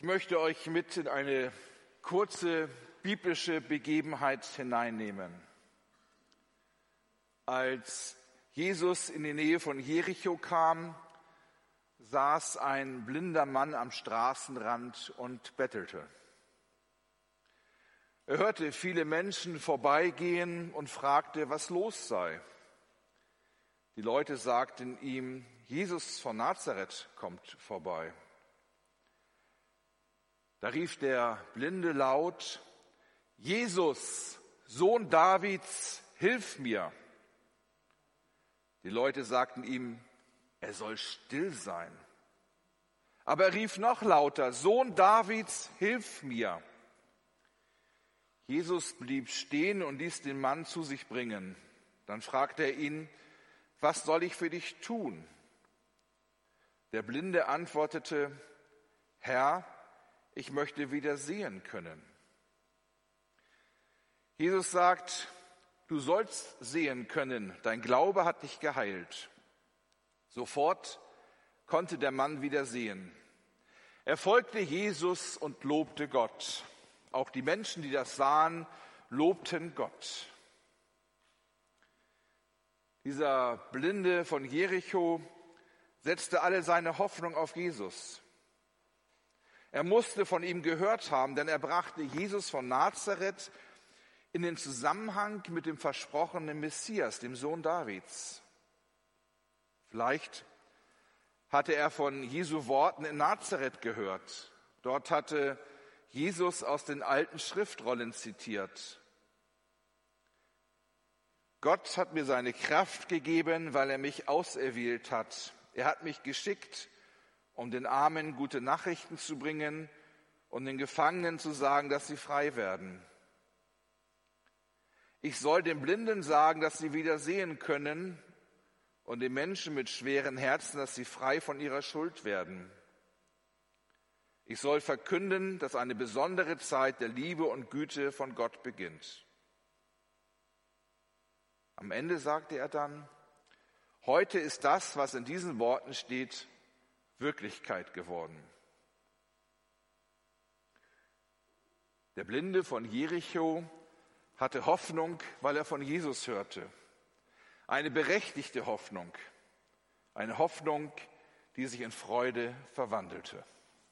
Ich möchte euch mit in eine kurze biblische Begebenheit hineinnehmen. Als Jesus in die Nähe von Jericho kam, saß ein blinder Mann am Straßenrand und bettelte. Er hörte viele Menschen vorbeigehen und fragte, was los sei. Die Leute sagten ihm, Jesus von Nazareth kommt vorbei. Da rief der Blinde laut, Jesus, Sohn Davids, hilf mir. Die Leute sagten ihm, er soll still sein. Aber er rief noch lauter, Sohn Davids, hilf mir. Jesus blieb stehen und ließ den Mann zu sich bringen. Dann fragte er ihn, was soll ich für dich tun? Der Blinde antwortete, Herr, ich möchte wieder sehen können. Jesus sagt, du sollst sehen können, dein Glaube hat dich geheilt. Sofort konnte der Mann wieder sehen. Er folgte Jesus und lobte Gott. Auch die Menschen, die das sahen, lobten Gott. Dieser Blinde von Jericho setzte alle seine Hoffnung auf Jesus. Er musste von ihm gehört haben, denn er brachte Jesus von Nazareth in den Zusammenhang mit dem versprochenen Messias, dem Sohn Davids. Vielleicht hatte er von Jesu Worten in Nazareth gehört. Dort hatte Jesus aus den alten Schriftrollen zitiert. Gott hat mir seine Kraft gegeben, weil er mich auserwählt hat. Er hat mich geschickt, um den Armen gute Nachrichten zu bringen und den Gefangenen zu sagen, dass sie frei werden. Ich soll den Blinden sagen, dass sie wieder sehen können und den Menschen mit schweren Herzen, dass sie frei von ihrer Schuld werden. Ich soll verkünden, dass eine besondere Zeit der Liebe und Güte von Gott beginnt. Am Ende sagte er dann, heute ist das, was in diesen Worten steht, Wirklichkeit geworden. Der Blinde von Jericho hatte Hoffnung, weil er von Jesus hörte. Eine berechtigte Hoffnung. Eine Hoffnung, die sich in Freude verwandelte.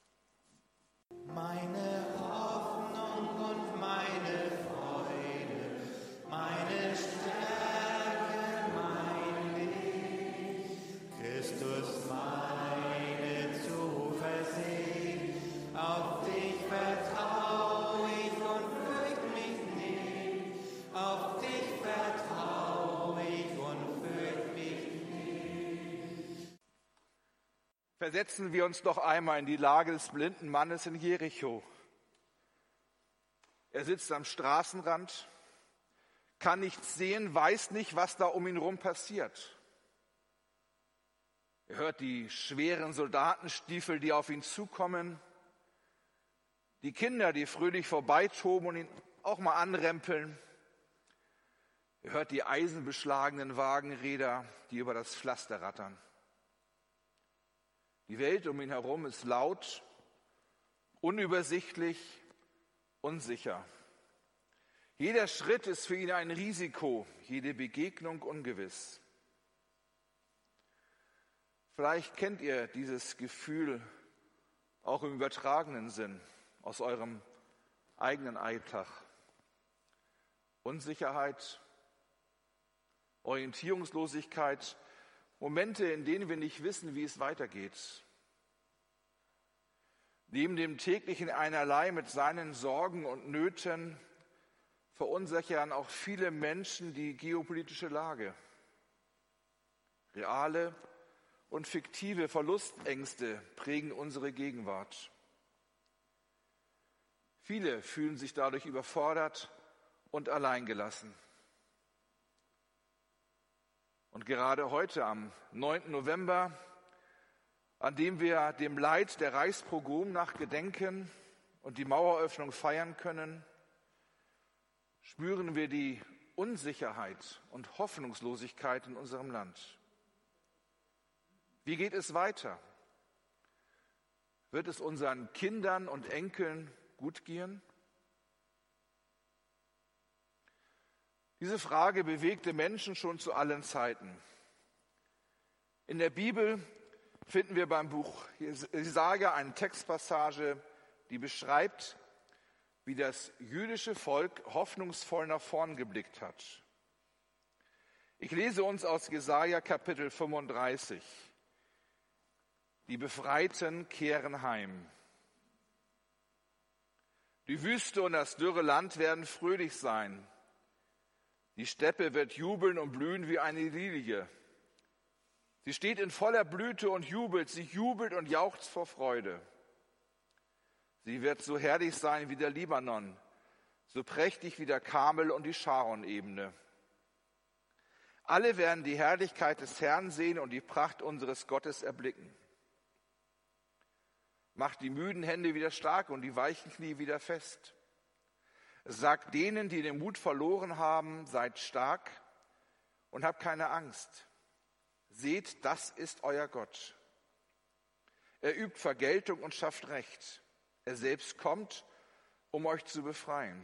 Meine Hoffnung und meine Freude, meine Stärke, mein Licht, Christus meine Zuversicht, auf dich vertrau ich und fürcht mich nicht, auf dich vertrau ich und fürcht mich nicht. Versetzen wir uns doch einmal in die Lage des blinden Mannes in Jericho. Er sitzt am Straßenrand, kann nichts sehen, weiß nicht, was da um ihn herum passiert. Er hört die schweren Soldatenstiefel, die auf ihn zukommen, die Kinder, die fröhlich vorbeitoben und ihn auch mal anrempeln. Er hört die eisenbeschlagenen Wagenräder, die über das Pflaster rattern. Die Welt um ihn herum ist laut, unübersichtlich, unsicher. Jeder Schritt ist für ihn ein Risiko, jede Begegnung ungewiss. Vielleicht kennt ihr dieses Gefühl auch im übertragenen Sinn aus eurem eigenen Alltag. Unsicherheit, Orientierungslosigkeit, Momente, in denen wir nicht wissen, wie es weitergeht. Neben dem täglichen Einerlei mit seinen Sorgen und Nöten verunsichern auch viele Menschen die geopolitische Lage. Reale und fiktive Verlustängste prägen unsere Gegenwart. Viele fühlen sich dadurch überfordert und alleingelassen. Und gerade heute, am 9. November, an dem wir dem Leid der Reichspogrome nachgedenken und die Maueröffnung feiern können, spüren wir die Unsicherheit und Hoffnungslosigkeit in unserem Land. Wie geht es weiter? Wird es unseren Kindern und Enkeln gut gehen? Diese Frage bewegte Menschen schon zu allen Zeiten. In der Bibel finden wir beim Buch Jesaja eine Textpassage, die beschreibt, wie das jüdische Volk hoffnungsvoll nach vorn geblickt hat. Ich lese uns aus Jesaja Kapitel 35. Die Befreiten kehren heim. Die Wüste und das dürre Land werden fröhlich sein. Die Steppe wird jubeln und blühen wie eine Lilie. Sie steht in voller Blüte und jubelt. Sie jubelt und jauchzt vor Freude. Sie wird so herrlich sein wie der Libanon, so prächtig wie der Karmel und die Scharon-Ebene. Alle werden die Herrlichkeit des Herrn sehen und die Pracht unseres Gottes erblicken. Macht die müden Hände wieder stark und die weichen Knie wieder fest. Sagt denen, die den Mut verloren haben, seid stark und habt keine Angst. Seht, das ist euer Gott. Er übt Vergeltung und schafft Recht. Er selbst kommt, um euch zu befreien.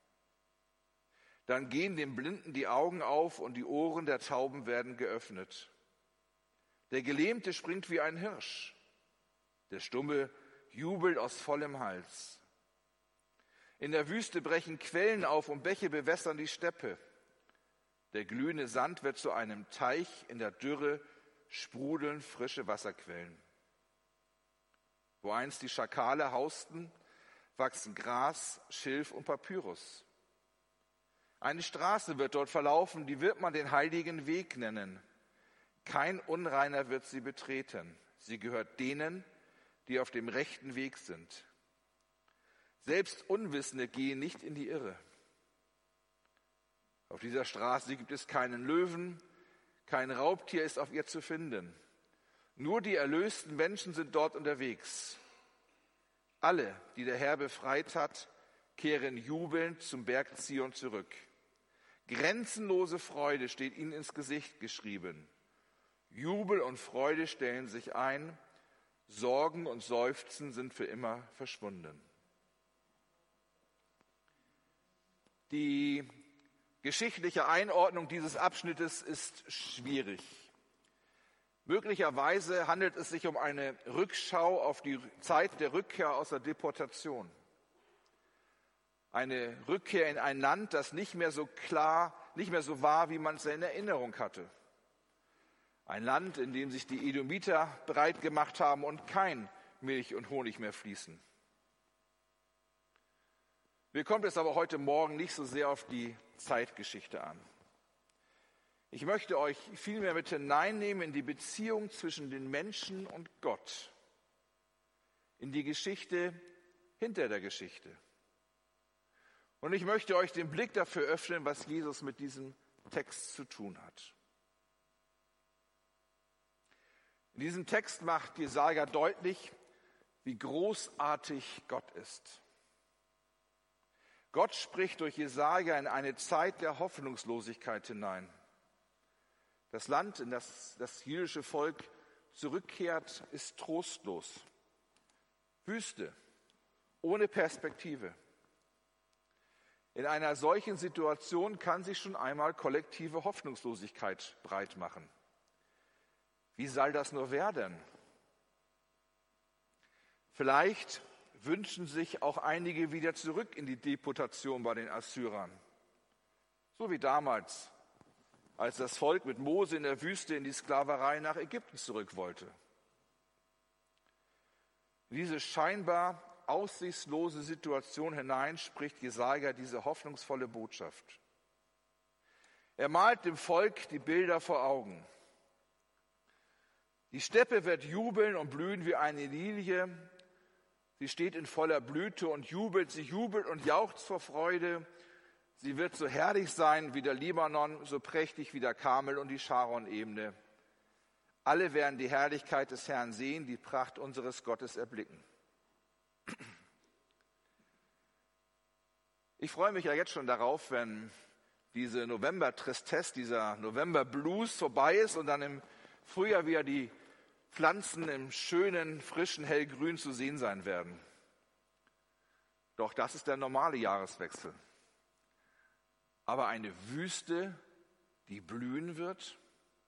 Dann gehen dem Blinden die Augen auf und die Ohren der Tauben werden geöffnet. Der Gelähmte springt wie ein Hirsch. Der Stumme jubelt aus vollem Hals. In der Wüste brechen Quellen auf und Bäche bewässern die Steppe. Der glühende Sand wird zu einem Teich, in der Dürre sprudeln frische Wasserquellen. Wo einst die Schakale hausten, wachsen Gras, Schilf und Papyrus. Eine Straße wird dort verlaufen, die wird man den heiligen Weg nennen. Kein Unreiner wird sie betreten. Sie gehört denen, die auf dem rechten Weg sind. Selbst Unwissende gehen nicht in die Irre. Auf dieser Straße gibt es keinen Löwen, kein Raubtier ist auf ihr zu finden. Nur die erlösten Menschen sind dort unterwegs. Alle, die der Herr befreit hat, kehren jubelnd zum Berg Zion zurück. Grenzenlose Freude steht ihnen ins Gesicht geschrieben. Jubel und Freude stellen sich ein, Sorgen und Seufzen sind für immer verschwunden. Die geschichtliche Einordnung dieses Abschnittes ist schwierig. Möglicherweise handelt es sich um eine Rückschau auf die Zeit der Rückkehr aus der Deportation. Eine Rückkehr in ein Land, das nicht mehr so war, wie man es in Erinnerung hatte. Ein Land, in dem sich die Edomiter bereit gemacht haben und kein Milch und Honig mehr fließen. Mir kommt es aber heute Morgen nicht so sehr auf die Zeitgeschichte an. Ich möchte euch vielmehr mit hineinnehmen in die Beziehung zwischen den Menschen und Gott, in die Geschichte hinter der Geschichte. Und ich möchte euch den Blick dafür öffnen, was Jesus mit diesem Text zu tun hat. In diesem Text macht Jesaja deutlich, wie großartig Gott ist. Gott spricht durch Jesaja in eine Zeit der Hoffnungslosigkeit hinein. Das Land, in das das jüdische Volk zurückkehrt, ist trostlos. Wüste, ohne Perspektive. In einer solchen Situation kann sich schon einmal kollektive Hoffnungslosigkeit breit machen. Wie soll das nur werden? Vielleicht wünschen sich auch einige wieder zurück in die Deportation bei den Assyrern. So wie damals, als das Volk mit Mose in der Wüste in die Sklaverei nach Ägypten zurück wollte. In diese scheinbar aussichtslose Situation hinein spricht Jesaja diese hoffnungsvolle Botschaft. Er malt dem Volk die Bilder vor Augen. Die Steppe wird jubeln und blühen wie eine Lilie. Sie steht in voller Blüte und jubelt. Sie jubelt und jauchzt vor Freude. Sie wird so herrlich sein wie der Libanon, so prächtig wie der Karmel und die Scharon-Ebene. Alle werden die Herrlichkeit des Herrn sehen, die Pracht unseres Gottes erblicken. Ich freue mich ja jetzt schon darauf, wenn diese November-Tristesse, dieser November-Blues vorbei ist und dann im Frühjahr wieder die Pflanzen im schönen, frischen Hellgrün zu sehen sein werden. Doch das ist der normale Jahreswechsel. Aber eine Wüste, die blühen wird?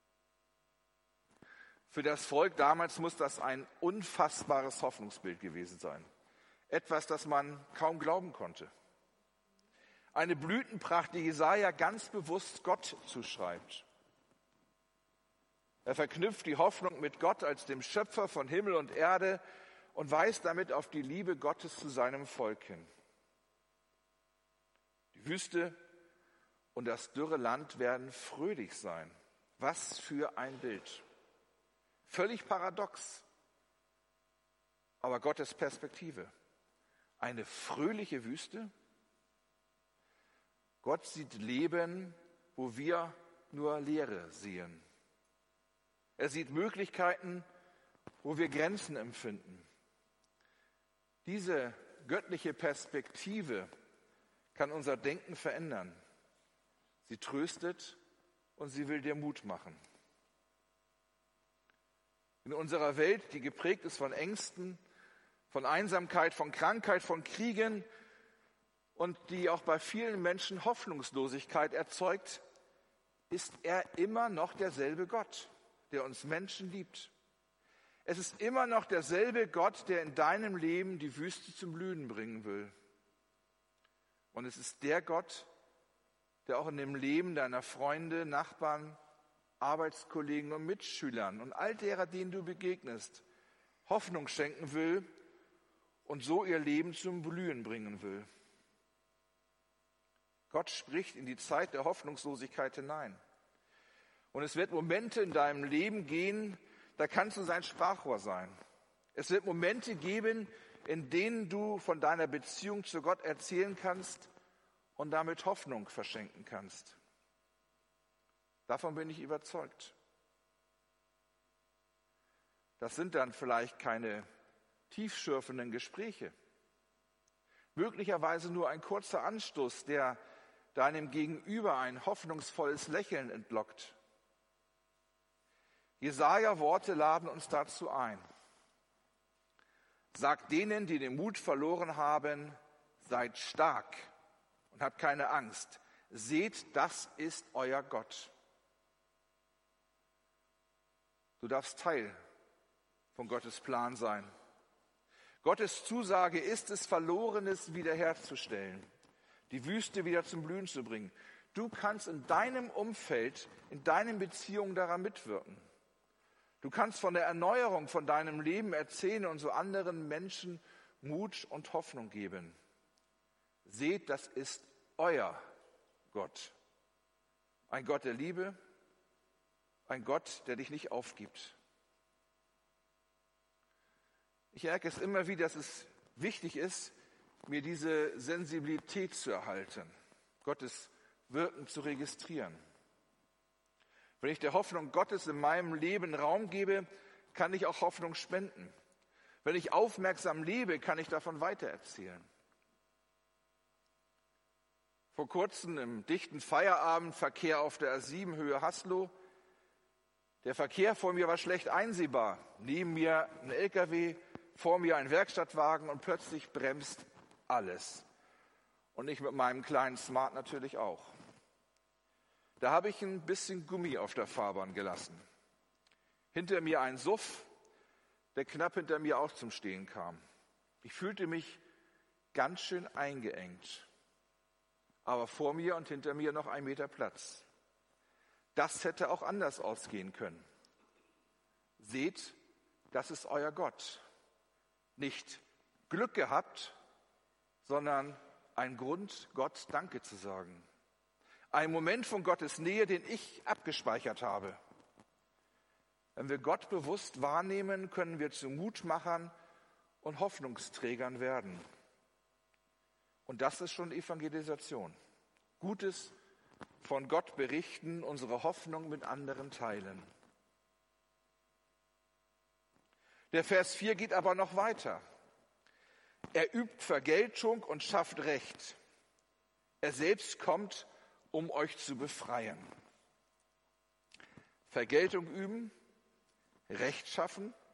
Für das Volk damals muss das ein unfassbares Hoffnungsbild gewesen sein. Etwas, das man kaum glauben konnte. Eine Blütenpracht, die Jesaja ganz bewusst Gott zuschreibt. Er verknüpft die Hoffnung mit Gott als dem Schöpfer von Himmel und Erde und weist damit auf die Liebe Gottes zu seinem Volk hin. Die Wüste und das dürre Land werden fröhlich sein. Was für ein Bild. Völlig paradox, aber Gottes Perspektive. Eine fröhliche Wüste? Gott sieht Leben, wo wir nur Leere sehen. Er sieht Möglichkeiten, wo wir Grenzen empfinden. Diese göttliche Perspektive kann unser Denken verändern. Sie tröstet und sie will dir Mut machen. In unserer Welt, die geprägt ist von Ängsten, von Einsamkeit, von Krankheit, von Kriegen und die auch bei vielen Menschen Hoffnungslosigkeit erzeugt, ist er immer noch derselbe Gott, der uns Menschen liebt. Es ist immer noch derselbe Gott, der in deinem Leben die Wüste zum Blühen bringen will. Und es ist der Gott, der auch in dem Leben deiner Freunde, Nachbarn, Arbeitskollegen und Mitschülern und all derer, denen du begegnest, Hoffnung schenken will und so ihr Leben zum Blühen bringen will. Gott spricht in die Zeit der Hoffnungslosigkeit hinein. Und es wird Momente in deinem Leben gehen, da kannst du sein Sprachrohr sein. Es wird Momente geben, in denen du von deiner Beziehung zu Gott erzählen kannst und damit Hoffnung verschenken kannst. Davon bin ich überzeugt. Das sind dann vielleicht keine tiefschürfenden Gespräche. Möglicherweise nur ein kurzer Anstoß, der deinem Gegenüber ein hoffnungsvolles Lächeln entlockt. Jesaja-Worte laden uns dazu ein. Sagt denen, die den Mut verloren haben, seid stark und habt keine Angst. Seht, das ist euer Gott. Du darfst Teil von Gottes Plan sein. Gottes Zusage ist es, Verlorenes wiederherzustellen, die Wüste wieder zum Blühen zu bringen. Du kannst in deinem Umfeld, in deinen Beziehungen daran mitwirken. Du kannst von der Erneuerung von deinem Leben erzählen und so anderen Menschen Mut und Hoffnung geben. Seht, das ist euer Gott. Ein Gott der Liebe, ein Gott, der dich nicht aufgibt. Ich merke es immer wieder, dass es wichtig ist, mir diese Sensibilität zu erhalten, Gottes Wirken zu registrieren. Wenn ich der Hoffnung Gottes in meinem Leben Raum gebe, kann ich auch Hoffnung spenden. Wenn ich aufmerksam lebe, kann ich davon weitererzählen. Vor kurzem im dichten Feierabendverkehr auf der A7 Höhe Haslow. Der Verkehr vor mir war schlecht einsehbar. Neben mir ein LKW, vor mir ein Werkstattwagen und plötzlich bremst alles. Und ich mit meinem kleinen Smart natürlich auch. Da habe ich ein bisschen Gummi auf der Fahrbahn gelassen. Hinter mir ein Suff, der knapp hinter mir auch zum Stehen kam. Ich fühlte mich ganz schön eingeengt. Aber vor mir und hinter mir noch 1 Meter Platz. Das hätte auch anders ausgehen können. Seht, das ist euer Gott. Nicht Glück gehabt, sondern ein Grund, Gott Danke zu sagen. Ein Moment von Gottes Nähe, den ich abgespeichert habe. Wenn wir Gott bewusst wahrnehmen, können wir zu Mutmachern und Hoffnungsträgern werden. Und das ist schon Evangelisation. Gutes von Gott berichten, unsere Hoffnung mit anderen teilen. Der Vers 4 geht aber noch weiter. Er übt Vergeltung und schafft Recht. Er selbst kommt, um euch zu befreien. Vergeltung üben, Recht schaffen.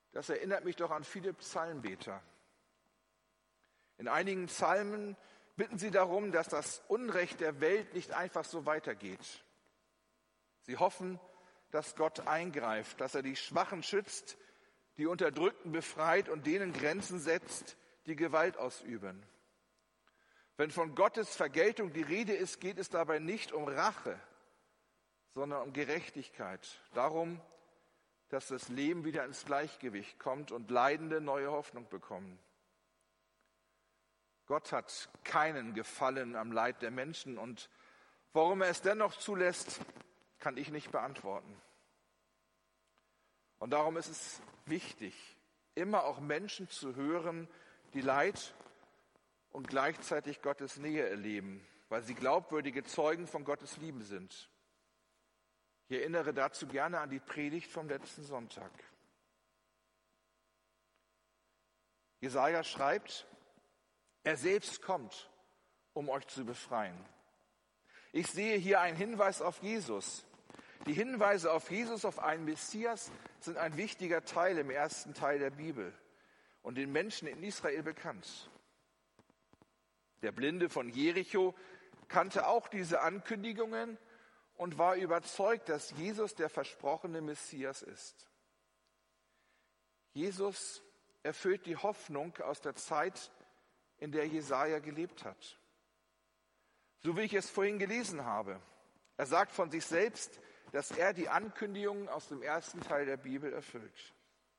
Das erinnert mich doch an viele Psalmbeter. In einigen Psalmen bitten sie darum, dass das Unrecht der Welt nicht einfach so weitergeht. Sie hoffen, dass Gott eingreift, dass er die Schwachen schützt, die Unterdrückten befreit und denen Grenzen setzt, die Gewalt ausüben. Wenn von Gottes Vergeltung die Rede ist, geht es dabei nicht um Rache, sondern um Gerechtigkeit. Darum, dass das Leben wieder ins Gleichgewicht kommt und Leidende neue Hoffnung bekommen. Gott hat keinen Gefallen am Leid der Menschen und warum er es dennoch zulässt, kann ich nicht beantworten. Und darum ist es wichtig, immer auch Menschen zu hören, die Leid und gleichzeitig Gottes Nähe erleben, weil sie glaubwürdige Zeugen von Gottes Liebe sind. Ich erinnere dazu gerne an die Predigt vom letzten Sonntag. Jesaja schreibt, er selbst kommt, um euch zu befreien. Ich sehe hier einen Hinweis auf Jesus. Die Hinweise auf Jesus, auf einen Messias, sind ein wichtiger Teil im ersten Teil der Bibel und den Menschen in Israel bekannt. Der Blinde von Jericho kannte auch diese Ankündigungen und war überzeugt, dass Jesus der versprochene Messias ist. Jesus erfüllt die Hoffnung aus der Zeit, in der Jesaja gelebt hat. So wie ich es vorhin gelesen habe. Er sagt von sich selbst, dass er die Ankündigungen aus dem ersten Teil der Bibel erfüllt.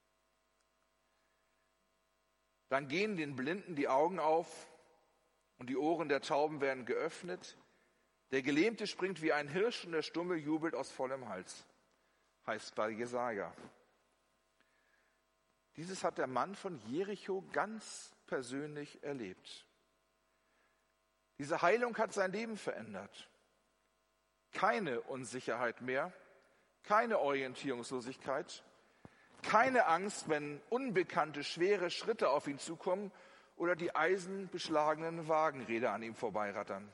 Dann gehen den Blinden die Augen auf und die Ohren der Tauben werden geöffnet. Der Gelähmte springt wie ein Hirsch und der Stumme jubelt aus vollem Hals, heißt bei Jesaja. Dieses hat der Mann von Jericho ganz persönlich erlebt. Diese Heilung hat sein Leben verändert. Keine Unsicherheit mehr, keine Orientierungslosigkeit, keine Angst, wenn unbekannte, schwere Schritte auf ihn zukommen oder die eisenbeschlagenen Wagenräder an ihm vorbeirattern.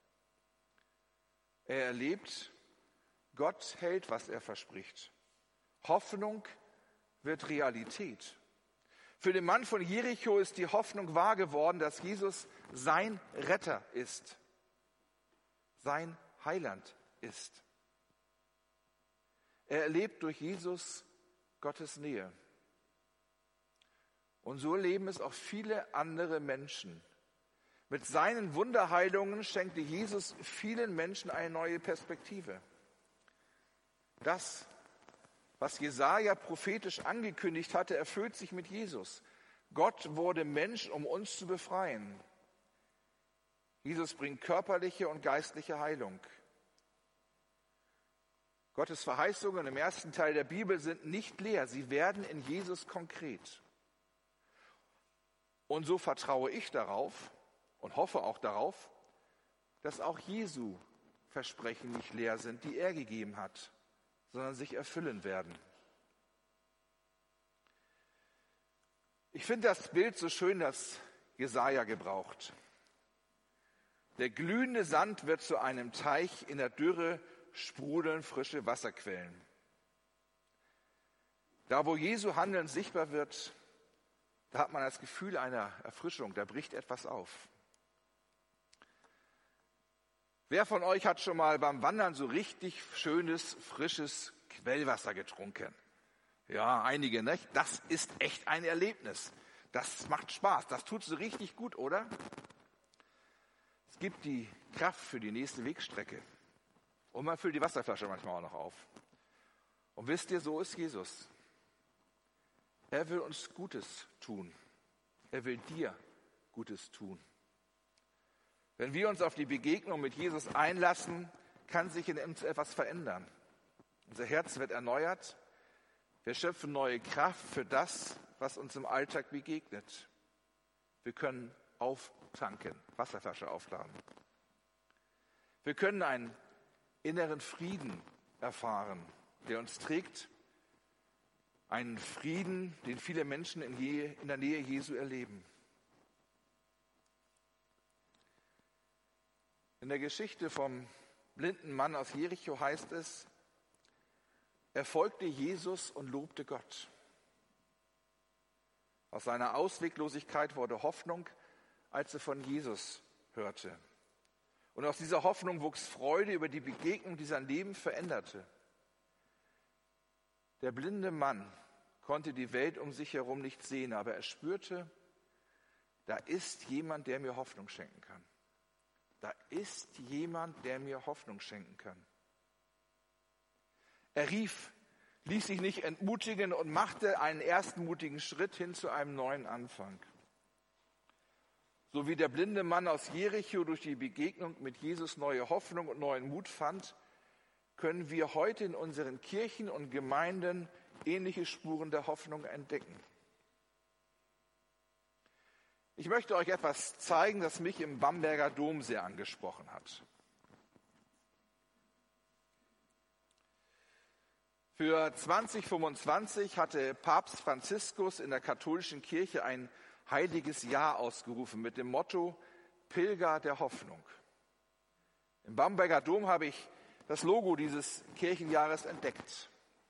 Er erlebt, Gott hält, was er verspricht. Hoffnung wird Realität. Für den Mann von Jericho ist die Hoffnung wahr geworden, dass Jesus sein Retter ist, sein Heiland ist. Er erlebt durch Jesus Gottes Nähe. Und so erleben es auch viele andere Menschen. Mit seinen Wunderheilungen schenkte Jesus vielen Menschen eine neue Perspektive. Das, was Jesaja prophetisch angekündigt hatte, erfüllt sich mit Jesus. Gott wurde Mensch, um uns zu befreien. Jesus bringt körperliche und geistliche Heilung. Gottes Verheißungen im ersten Teil der Bibel sind nicht leer, sie werden in Jesus konkret. Und so vertraue ich darauf und hoffe auch darauf, dass auch Jesu Versprechen nicht leer sind, die er gegeben hat, sondern sich erfüllen werden. Ich finde das Bild so schön, das Jesaja gebraucht. Der glühende Sand wird zu einem Teich, in der Dürre sprudeln frische Wasserquellen. Da, wo Jesu Handeln sichtbar wird, da hat man das Gefühl einer Erfrischung, da bricht etwas auf. Wer von euch hat schon mal beim Wandern so richtig schönes, frisches Quellwasser getrunken? Ja, einige, nicht? Das ist echt ein Erlebnis. Das macht Spaß, das tut so richtig gut, oder? Es gibt die Kraft für die nächste Wegstrecke. Und man füllt die Wasserflasche manchmal auch noch auf. Und wisst ihr, so ist Jesus. Er will uns Gutes tun. Er will dir Gutes tun. Wenn wir uns auf die Begegnung mit Jesus einlassen, kann sich in uns etwas verändern. Unser Herz wird erneuert. Wir schöpfen neue Kraft für das, was uns im Alltag begegnet. Wir können auftanken, Wasserflasche aufladen. Wir können einen inneren Frieden erfahren, der uns trägt. Einen Frieden, den viele Menschen in der Nähe Jesu erleben. In der Geschichte vom blinden Mann aus Jericho heißt es, er folgte Jesus und lobte Gott. Aus seiner Ausweglosigkeit wurde Hoffnung, als er von Jesus hörte. Und aus dieser Hoffnung wuchs Freude über die Begegnung, die sein Leben veränderte. Der blinde Mann konnte die Welt um sich herum nicht sehen, aber er spürte, da ist jemand, der mir Hoffnung schenken kann. Da ist jemand, der mir Hoffnung schenken kann. Er ließ sich nicht entmutigen und machte einen ersten mutigen Schritt hin zu einem neuen Anfang. So wie der blinde Mann aus Jericho durch die Begegnung mit Jesus neue Hoffnung und neuen Mut fand, können wir heute in unseren Kirchen und Gemeinden ähnliche Spuren der Hoffnung entdecken. Ich möchte euch etwas zeigen, das mich im Bamberger Dom sehr angesprochen hat. Für 2025 hatte Papst Franziskus in der katholischen Kirche ein heiliges Jahr ausgerufen mit dem Motto Pilger der Hoffnung. Im Bamberger Dom habe ich das Logo dieses Kirchenjahres entdeckt.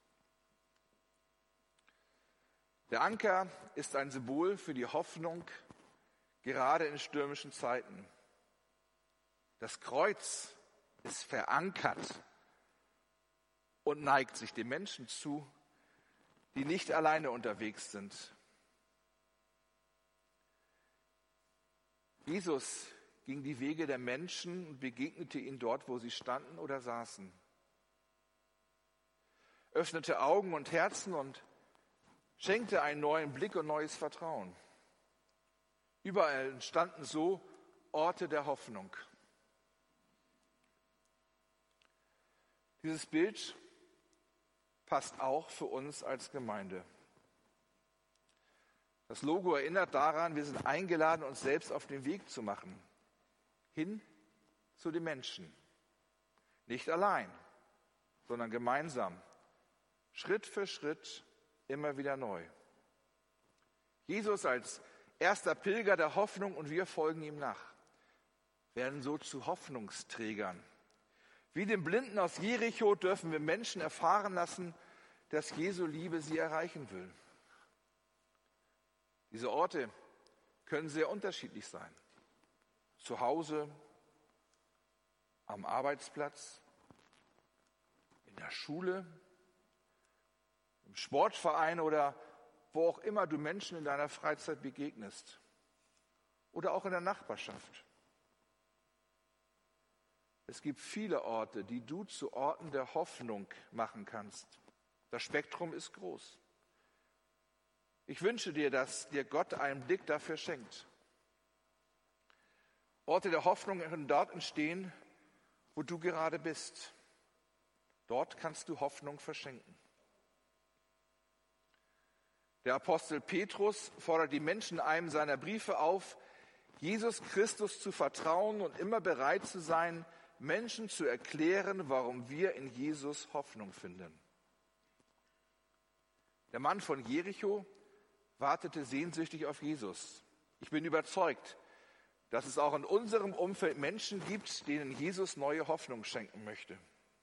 Der Anker ist ein Symbol für die Hoffnung, gerade in stürmischen Zeiten. Das Kreuz ist verankert und neigt sich den Menschen zu, die nicht alleine unterwegs sind. Jesus ging die Wege der Menschen und begegnete ihnen dort, wo sie standen oder saßen. Öffnete Augen und Herzen und schenkte einen neuen Blick und neues Vertrauen. Überall entstanden so Orte der Hoffnung. Dieses Bild passt auch für uns als Gemeinde. Das Logo erinnert daran, wir sind eingeladen, uns selbst auf den Weg zu machen. Hin zu den Menschen. Nicht allein, sondern gemeinsam. Schritt für Schritt, immer wieder neu. Jesus als erster Pilger der Hoffnung und wir folgen ihm nach. Werden so zu Hoffnungsträgern. Wie dem Blinden aus Jericho dürfen wir Menschen erfahren lassen, dass Jesu Liebe sie erreichen will. Diese Orte können sehr unterschiedlich sein. Zu Hause, am Arbeitsplatz, in der Schule, im Sportverein oder wo auch immer du Menschen in deiner Freizeit begegnest. Oder auch in der Nachbarschaft. Es gibt viele Orte, die du zu Orten der Hoffnung machen kannst. Das Spektrum ist groß. Ich wünsche dir, dass dir Gott einen Blick dafür schenkt. Orte der Hoffnung können dort entstehen, wo du gerade bist. Dort kannst du Hoffnung verschenken. Der Apostel Petrus fordert die Menschen in einem seiner Briefe auf, Jesus Christus zu vertrauen und immer bereit zu sein, Menschen zu erklären, warum wir in Jesus Hoffnung finden. Der Mann von Jericho wartete sehnsüchtig auf Jesus. Ich bin überzeugt, dass es auch in unserem Umfeld Menschen gibt, denen Jesus neue Hoffnung schenken möchte.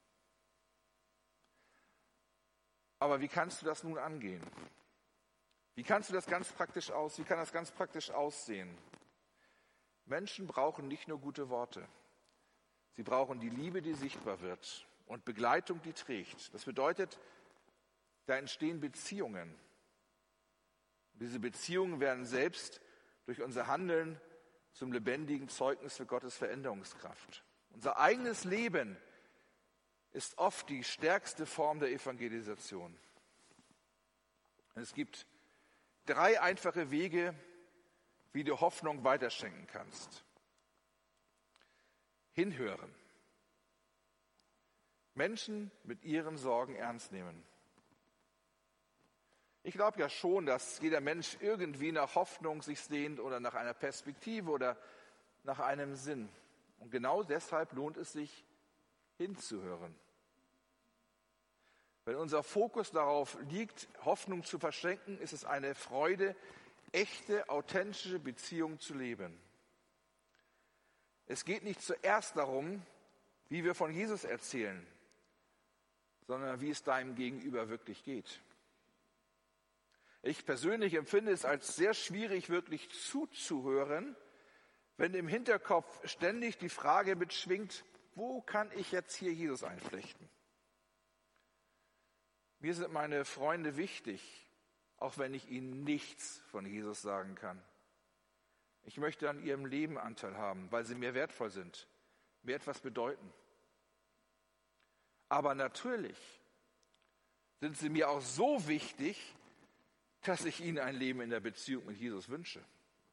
Aber wie kannst du das nun angehen? Wie kann das ganz praktisch aussehen? Menschen brauchen nicht nur gute Worte. Sie brauchen die Liebe, die sichtbar wird und Begleitung, die trägt. Das bedeutet, da entstehen Beziehungen. Diese Beziehungen werden selbst durch unser Handeln zum lebendigen Zeugnis für Gottes Veränderungskraft. Unser eigenes Leben ist oft die stärkste Form der Evangelisation. Es gibt 3 einfache Wege, wie du Hoffnung weiterschenken kannst. Hinhören. Menschen mit ihren Sorgen ernst nehmen. Ich glaube ja schon, dass jeder Mensch irgendwie nach Hoffnung sich sehnt oder nach einer Perspektive oder nach einem Sinn. Und genau deshalb lohnt es sich, hinzuhören. Wenn unser Fokus darauf liegt, Hoffnung zu verschenken, ist es eine Freude, echte, authentische Beziehungen zu leben. Es geht nicht zuerst darum, wie wir von Jesus erzählen, sondern wie es deinem Gegenüber wirklich geht. Ich persönlich empfinde es als sehr schwierig, wirklich zuzuhören, wenn im Hinterkopf ständig die Frage mitschwingt, wo kann ich jetzt hier Jesus einflechten? Mir sind meine Freunde wichtig, auch wenn ich ihnen nichts von Jesus sagen kann. Ich möchte an ihrem Leben Anteil haben, weil sie mir wertvoll sind, mir etwas bedeuten. Aber natürlich sind sie mir auch so wichtig, dass ich ihnen ein Leben in der Beziehung mit Jesus wünsche.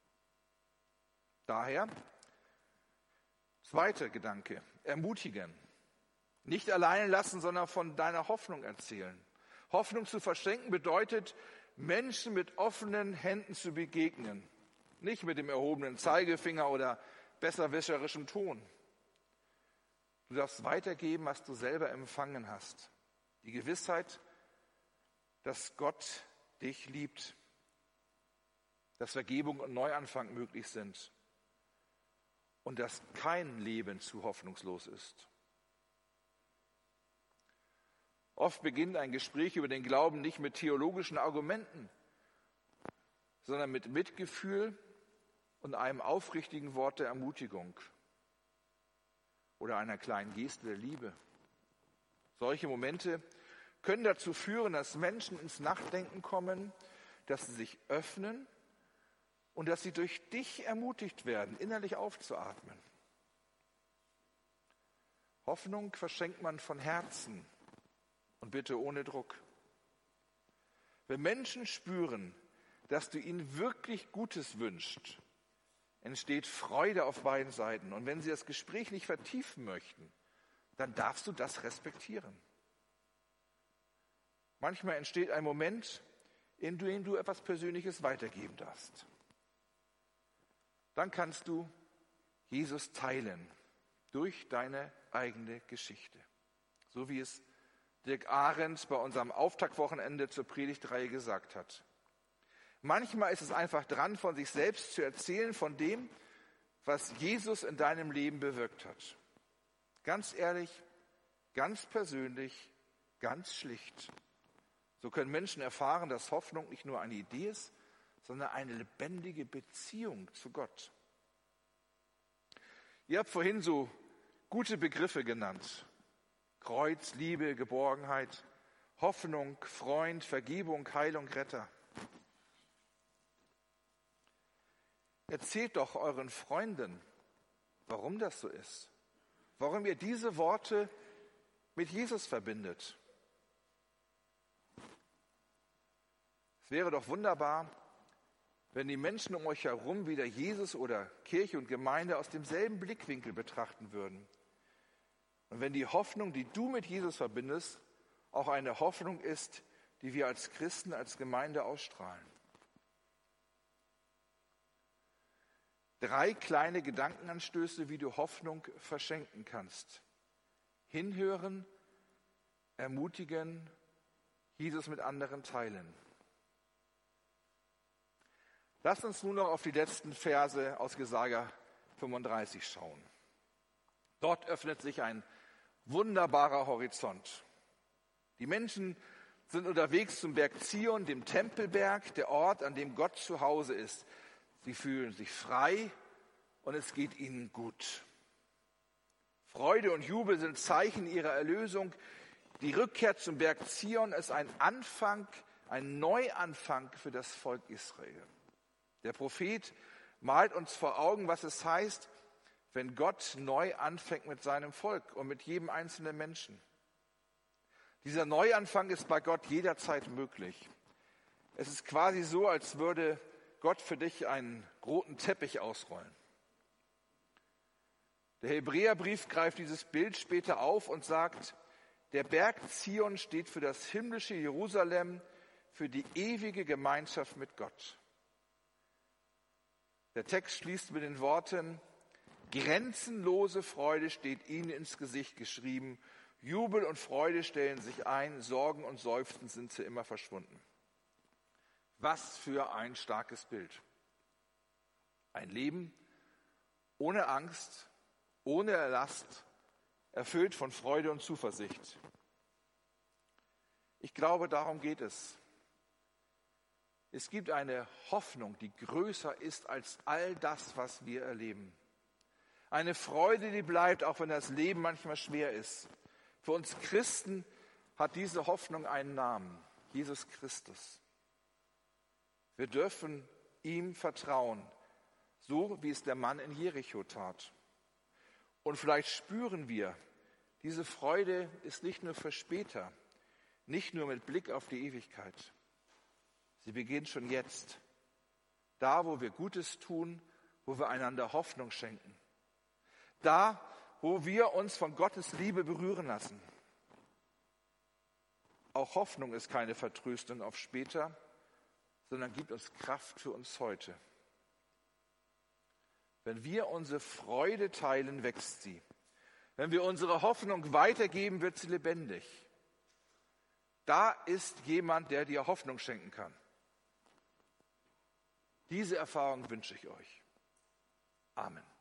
Daher, zweiter Gedanke, ermutigen. Nicht alleine lassen, sondern von deiner Hoffnung erzählen. Hoffnung zu verschenken bedeutet, Menschen mit offenen Händen zu begegnen. Nicht mit dem erhobenen Zeigefinger oder besserwisserischem Ton. Du darfst weitergeben, was du selber empfangen hast. Die Gewissheit, dass Gott dich liebt, dass Vergebung und Neuanfang möglich sind und dass kein Leben zu hoffnungslos ist. Oft beginnt ein Gespräch über den Glauben nicht mit theologischen Argumenten, sondern mit Mitgefühl und einem aufrichtigen Wort der Ermutigung oder einer kleinen Geste der Liebe. Solche Momente können dazu führen, dass Menschen ins Nachdenken kommen, dass sie sich öffnen und dass sie durch dich ermutigt werden, innerlich aufzuatmen. Hoffnung verschenkt man von Herzen und bitte ohne Druck. Wenn Menschen spüren, dass du ihnen wirklich Gutes wünschst, entsteht Freude auf beiden Seiten. Und wenn sie das Gespräch nicht vertiefen möchten, dann darfst du das respektieren. Manchmal entsteht ein Moment, in dem du etwas Persönliches weitergeben darfst. Dann kannst du Jesus teilen durch deine eigene Geschichte. So wie es Dirk Ahrens bei unserem Auftaktwochenende zur Predigtreihe gesagt hat. Manchmal ist es einfach dran, von sich selbst zu erzählen, von dem, was Jesus in deinem Leben bewirkt hat. Ganz ehrlich, ganz persönlich, ganz schlicht. So können Menschen erfahren, dass Hoffnung nicht nur eine Idee ist, sondern eine lebendige Beziehung zu Gott. Ihr habt vorhin so gute Begriffe genannt. Kreuz, Liebe, Geborgenheit, Hoffnung, Freund, Vergebung, Heilung, Retter. Erzählt doch euren Freunden, warum das so ist. Warum ihr diese Worte mit Jesus verbindet. Es wäre doch wunderbar, wenn die Menschen um euch herum wieder Jesus oder Kirche und Gemeinde aus demselben Blickwinkel betrachten würden. Und wenn die Hoffnung, die du mit Jesus verbindest, auch eine Hoffnung ist, die wir als Christen, als Gemeinde ausstrahlen. 3 kleine Gedankenanstöße, wie du Hoffnung verschenken kannst. Hinhören, ermutigen, Jesus mit anderen teilen. Lasst uns nun noch auf die letzten Verse aus Jesaja 35 schauen. Dort öffnet sich ein wunderbarer Horizont. Die Menschen sind unterwegs zum Berg Zion, dem Tempelberg, der Ort, an dem Gott zu Hause ist. Sie fühlen sich frei und es geht ihnen gut. Freude und Jubel sind Zeichen ihrer Erlösung. Die Rückkehr zum Berg Zion ist ein Anfang, ein Neuanfang für das Volk Israel. Der Prophet malt uns vor Augen, was es heißt, wenn Gott neu anfängt mit seinem Volk und mit jedem einzelnen Menschen. Dieser Neuanfang ist bei Gott jederzeit möglich. Es ist quasi so, als würde Gott für dich einen roten Teppich ausrollen. Der Hebräerbrief greift dieses Bild später auf und sagt, der Berg Zion steht für das himmlische Jerusalem, für die ewige Gemeinschaft mit Gott. Der Text schließt mit den Worten, grenzenlose Freude steht ihnen ins Gesicht geschrieben, Jubel und Freude stellen sich ein, Sorgen und Seufzen sind für immer verschwunden. Was für ein starkes Bild. Ein Leben ohne Angst, ohne Last, erfüllt von Freude und Zuversicht. Ich glaube, darum geht es. Es gibt eine Hoffnung, die größer ist als all das, was wir erleben. Eine Freude, die bleibt, auch wenn das Leben manchmal schwer ist. Für uns Christen hat diese Hoffnung einen Namen, Jesus Christus. Wir dürfen ihm vertrauen, so wie es der Mann in Jericho tat. Und vielleicht spüren wir, diese Freude ist nicht nur für später, nicht nur mit Blick auf die Ewigkeit. Sie beginnt schon jetzt, da, wo wir Gutes tun, wo wir einander Hoffnung schenken. Da, wo wir uns von Gottes Liebe berühren lassen. Auch Hoffnung ist keine Vertröstung auf später, sondern gibt uns Kraft für uns heute. Wenn wir unsere Freude teilen, wächst sie. Wenn wir unsere Hoffnung weitergeben, wird sie lebendig. Da ist jemand, der dir Hoffnung schenken kann. Diese Erfahrung wünsche ich euch. Amen.